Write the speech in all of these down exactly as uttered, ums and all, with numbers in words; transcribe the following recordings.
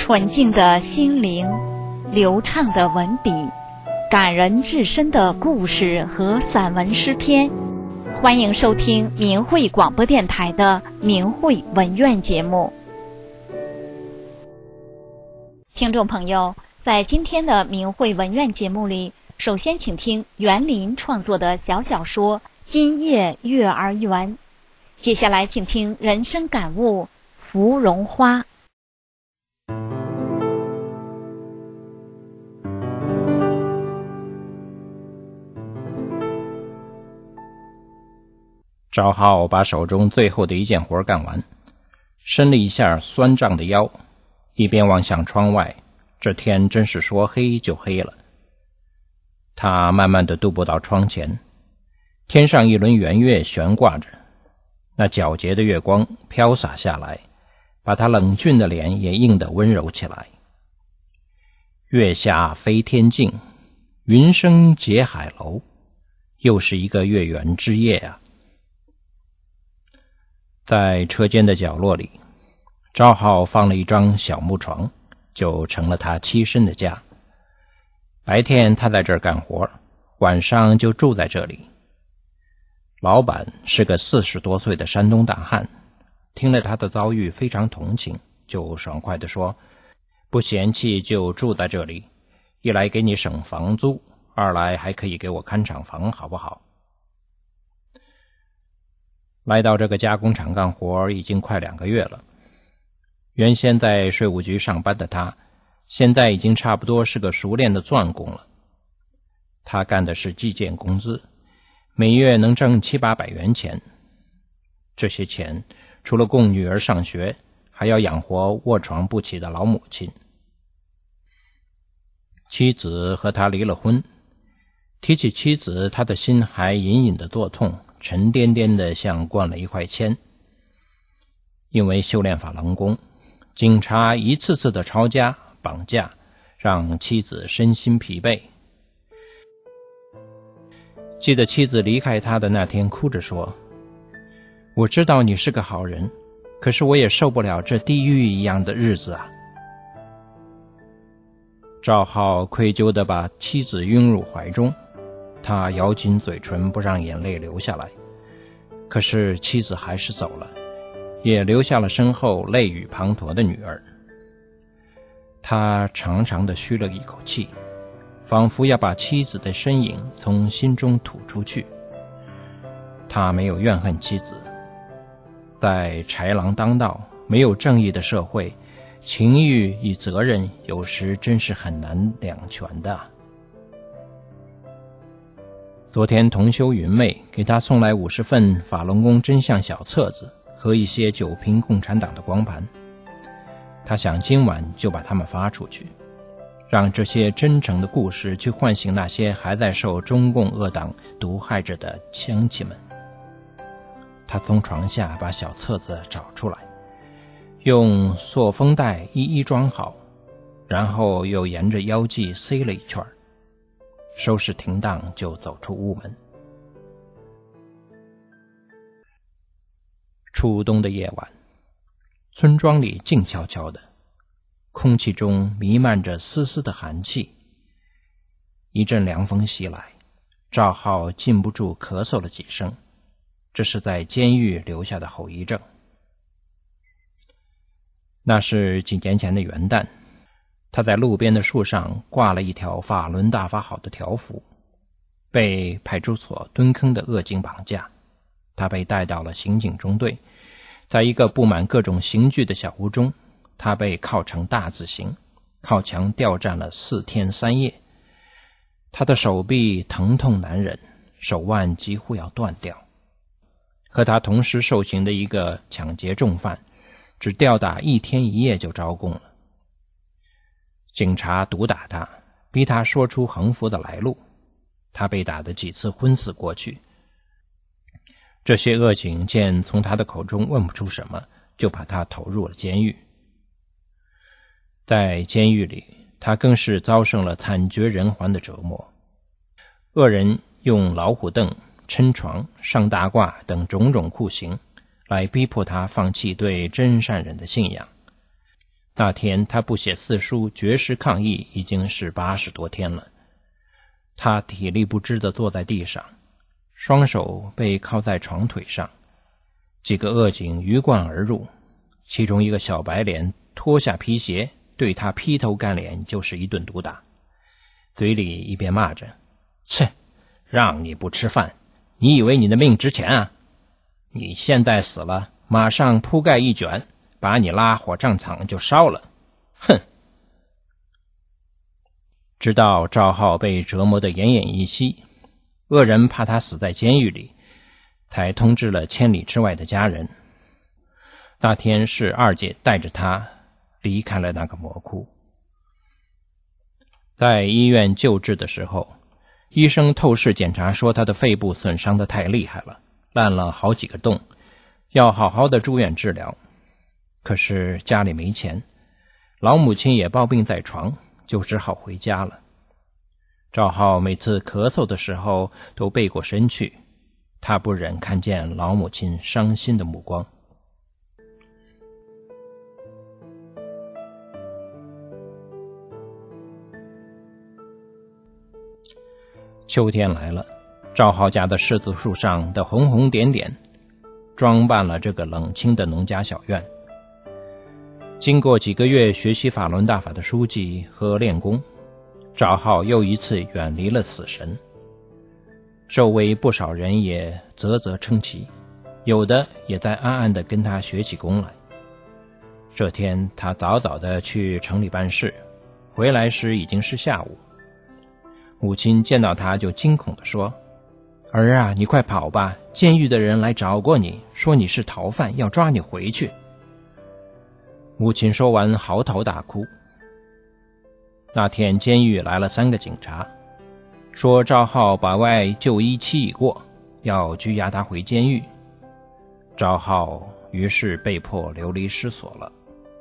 纯净的心灵，流畅的文笔，感人至深的故事和散文诗篇。欢迎收听明慧广播电台的明慧文苑节目。听众朋友，在今天的明慧文苑节目里，首先请听袁林创作的小小说《今夜月儿圆》，接下来请听人生感悟《芙蓉花》。 赵浩把手中最后的一件活干完，伸了一下酸胀的腰，一边望向窗外，这天真是说黑就黑了。他慢慢地踱步到窗前，天上一轮圆月悬挂着，那皎洁的月光飘洒下来，把他冷峻的脸也映得温柔起来。月下飞天镜，云生结海楼，又是一个月圆之夜啊。在车间的角落里，赵浩放了一张小木床，就成了他栖身的家。白天他在这儿干活，晚上就住在这里。老板是个四十多岁的山东大汉，听了他的遭遇非常同情，就爽快地说，不嫌弃就住在这里，一来给你省房租，二来还可以给我看厂房，好不好？来到这个加工厂干活已经快两个月了。原先在税务局上班的他，现在已经差不多是个熟练的钻工了。他干的是计件工资，每月能挣七八百元钱。这些钱除了供女儿上学，还要养活卧床不起的老母亲。妻子和他离了婚，提起妻子，他的心还隐隐的作痛，沉甸甸的像灌了一块铅。因为修炼法轮功，警察一次次的抄家绑架，让妻子身心疲惫。记得妻子离开他的那天哭着说，我知道你是个好人，可是我也受不了这地狱一样的日子啊。赵浩愧疚地把妻子拥入怀中，他咬紧嘴唇不让眼泪流下来，可是妻子还是走了，也留下了身后泪雨滂沱的女儿。他长长地吁了一口气，仿佛要把妻子的身影从心中吐出去。他没有怨恨妻子，在豺狼当道、没有正义的社会，情欲与责任有时真是很难两全的。昨天同修云妹给他送来五十份法轮功真相小册子和一些九评共产党的光盘，他想今晚就把它们发出去，让这些真诚的故事去唤醒那些还在受中共恶党毒害着的乡亲们。他从床下把小册子找出来，用塑封袋一一装好，然后又沿着腰际塞了一圈，收拾停当就走出屋门。初冬的夜晚，村庄里静悄悄的，空气中弥漫着丝丝的寒气。一阵凉风袭来，赵浩禁不住咳嗽了几声，这是在监狱留下的后遗症。那是几年前的元旦，他在路边的树上挂了一条法轮大法好的条幅，被派出所蹲坑的恶警绑架，他被带到了刑警中队，在一个布满各种刑具的小屋中，他被铐成大字形，靠墙吊站了四天三夜。他的手臂疼痛难忍，手腕几乎要断掉。和他同时受刑的一个抢劫重犯，只吊打一天一夜就招供了。警察毒打他，逼他说出横幅的来路，他被打得几次昏死过去。这些恶警见从他的口中问不出什么，就把他投入了监狱。在监狱里，他更是遭受了惨绝人寰的折磨。恶人用老虎凳、抻床、上大褂等种种酷刑来逼迫他放弃对真善忍的信仰。 那天他不写四书绝食抗议已经是八十多天了。他体力不支地坐在地上，双手被靠在床腿上，几个恶警鱼贯而入，其中一个小白脸脱下皮鞋，对他劈头盖脸就是一顿毒打，嘴里一边骂着：切，让你不吃饭，你以为你的命值钱啊？你现在死了，马上铺盖一卷，把你拉火葬场就烧了。哼！直到赵浩被折磨得奄奄一息，恶人怕他死在监狱里，才通知了千里之外的家人。那天是二姐带着他离开了那个魔窟。在医院救治的时候，医生透视检查说他的肺部损伤得太厉害了，烂了好几个洞，要好好的住院治疗。可是家里没钱，老母亲也抱病在床，就只好回家了。赵浩每次咳嗽的时候都背过身去，他不忍看见老母亲伤心的目光。秋天来了，赵浩家的柿子树上的红红点点装扮了这个冷清的农家小院。经过几个月学习法轮大法的书籍和练功，赵浩又一次远离了死神。周围不少人也啧啧称奇，有的也在暗暗地跟他学起功来。这天他早早地去城里办事，回来时已经是下午。母亲见到他就惊恐地说：儿啊，你快跑吧，监狱的人来找过你，说你是逃犯，要抓你回去。母亲说完嚎啕大哭。那天监狱来了三个警察，说赵浩把外就医期已过，要拘押他回监狱。赵浩于是被迫流离失所了。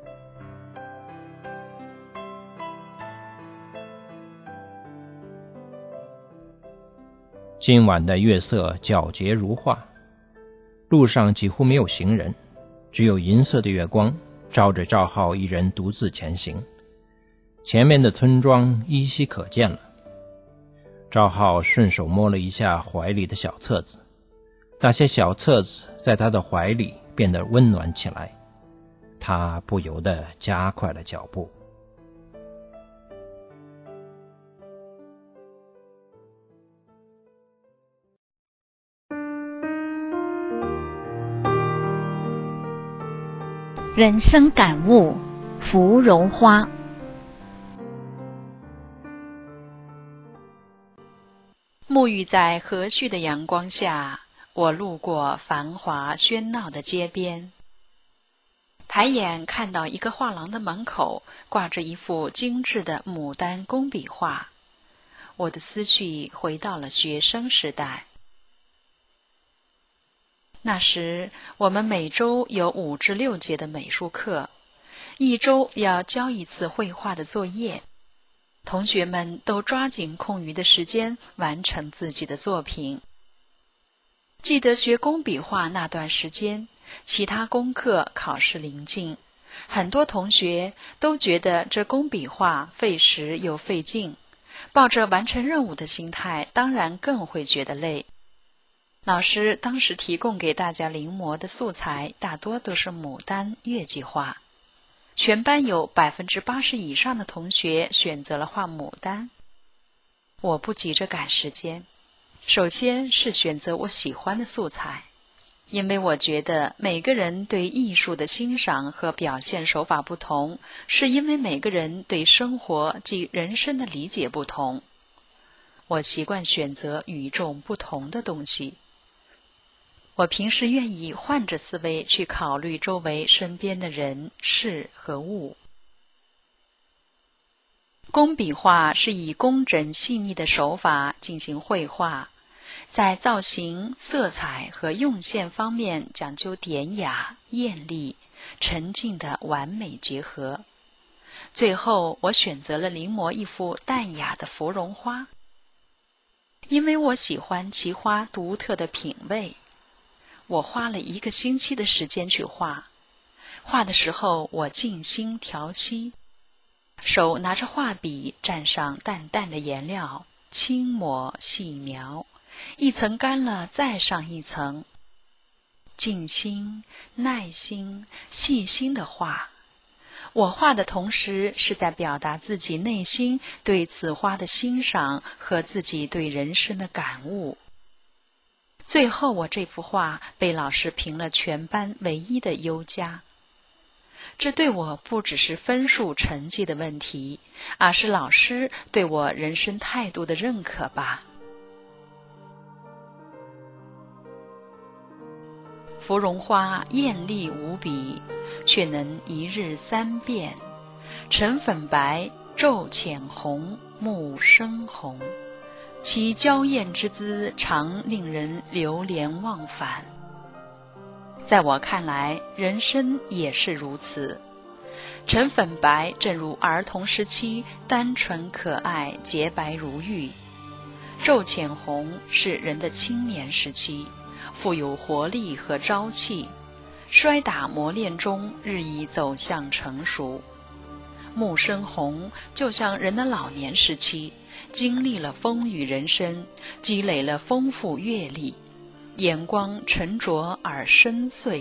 今晚的月色皎洁如画，路上几乎没有行人，只有银色的月光照着赵浩一人独自前行。前面的村庄依稀可见了。赵浩顺手摸了一下怀里的小册子，那些小册子在他的怀里变得温暖起来，他不由得加快了脚步。 人生感悟，芙蓉花。 沐浴在和煦的阳光下，我路过繁华喧闹的街边，抬眼看到一个画廊的门口挂着一幅精致的牡丹工笔画，我的思绪回到了学生时代。那时我们每周有五至六节的美术课，一周要交一次绘画的作业，同学们都抓紧空余的时间完成自己的作品。记得学工笔画那段时间，其他功课考试临近，很多同学都觉得这工笔画费时又费劲，抱着完成任务的心态，当然更会觉得累。老师当时提供给大家临摹的素材大多都是牡丹月季画，全班有百分之八十以上的同学选择了画牡丹。我不急着赶时间，首先是选择我喜欢的素材，因为我觉得每个人对艺术的欣赏和表现手法不同，是因为每个人对生活及人生的理解不同。我习惯选择与众不同的东西。我平时愿意换着思维去考虑周围身边的人、事和物。工笔画是以工整细腻的手法进行绘画，在造型、色彩和用线方面讲究典雅、艳丽、沉静的完美结合。最后，我选择了临摹一幅淡雅的芙蓉花，因为我喜欢其花独特的品味。我花了一个星期的时间去画， 画的时候我静心调息，手拿着画笔，蘸上淡淡的颜料，轻抹细描，一层干了再上一层，静心耐心细心地画。我画的同时是在表达自己内心对此花的欣赏和自己对人生的感悟。最后我这幅画被老师评了全班唯一的优佳。这对我不只是分数成绩的问题，而是老师对我人生态度的认可吧。芙蓉花艳丽无比，却能一日三变，橙粉白，皱浅红，木深红，其娇艳之姿常令人流连忘返。在我看来，人生也是如此。橙粉白正如儿童时期单纯可爱，洁白如玉；皱浅红是人的青年时期，富有活力和朝气，摔打磨练中日益走向成熟。木深红就像人的老年时期，经历了风雨人生，积累了丰富阅历，眼光沉着而深邃。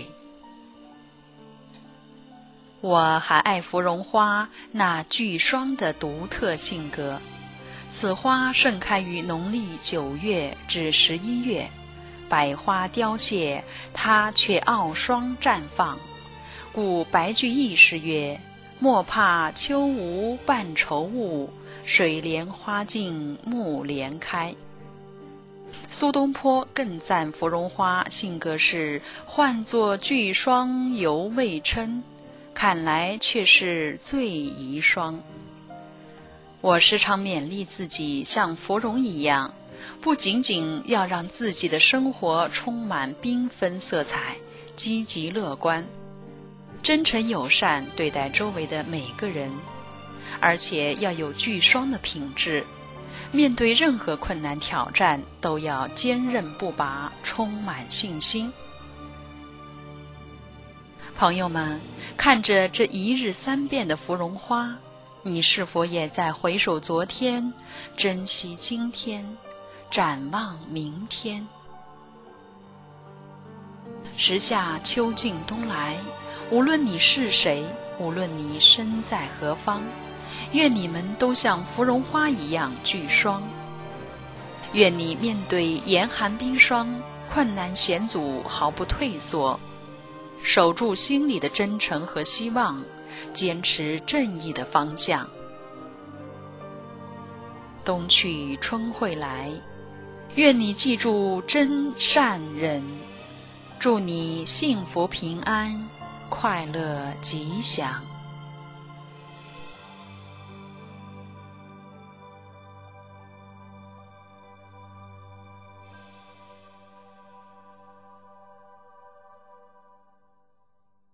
我还爱芙蓉花那聚霜的独特性格。此花盛开于农历九月至十一月，百花凋谢，它却傲霜绽放。故白居易诗曰：莫怕秋无半愁雾，水莲花尽木莲开。苏东坡更赞芙蓉花性格是唤作聚霜犹未称，看来却是最遗霜。我时常勉励自己像芙蓉一样，不仅仅要让自己的生活充满缤纷色彩，积极乐观，真诚友善对待周围的每个人，而且要有聚霜的品质，面对任何困难挑战都要坚韧不拔，充满信心。朋友们，看着这一日三变的芙蓉花，你是否也在回首昨天，珍惜今天，展望明天？时下秋尽冬来，无论你是谁，无论你身在何方，愿你们都像芙蓉花一样聚霜。愿你面对严寒冰霜、困难险阻毫不退缩，守住心里的真诚和希望，坚持正义的方向。冬去春会来，愿你记住真善忍，祝你幸福平安，快乐吉祥。